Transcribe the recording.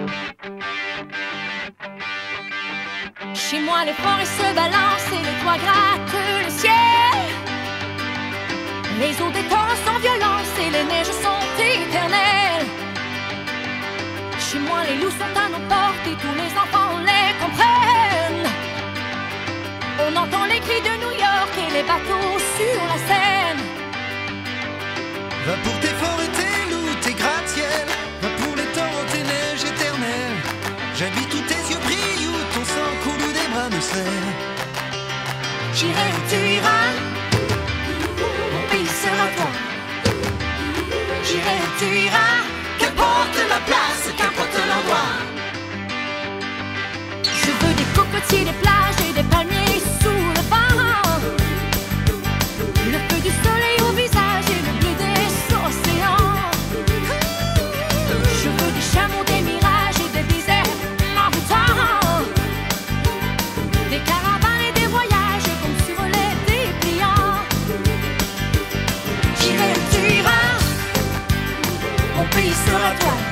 Chez moi les forêts se balancent et les toits grattent le ciel. Les eaux des torrents sont violentes et les neiges sont éternelles. Chez moi les loups sont à nos portes et tous les enfants les comprennent. On entend les cris de New York et les bateaux sur la Seine. Va pour tes forêts, tes loups, tes gratte-ciel. Va pour les torrents, tes neiges éternelles. J'habite où tes yeux brillent, où ton sang coule, où des bras me serrent. J'irai où tu iras, mon pays sera toi. J'irai où tu iras, qu'importe la place, qu'importe l'endroit. Je veux des cocotiers, des plages et des palmiers sous le vent. Le feu du soleil au visage et le bleu des océans. Je veux des chameaux, des mirages et des déserts envoûtants. Des caravanes et des voyages comme sur les dépliants. J'irai où tu iras, mon pays sera toi.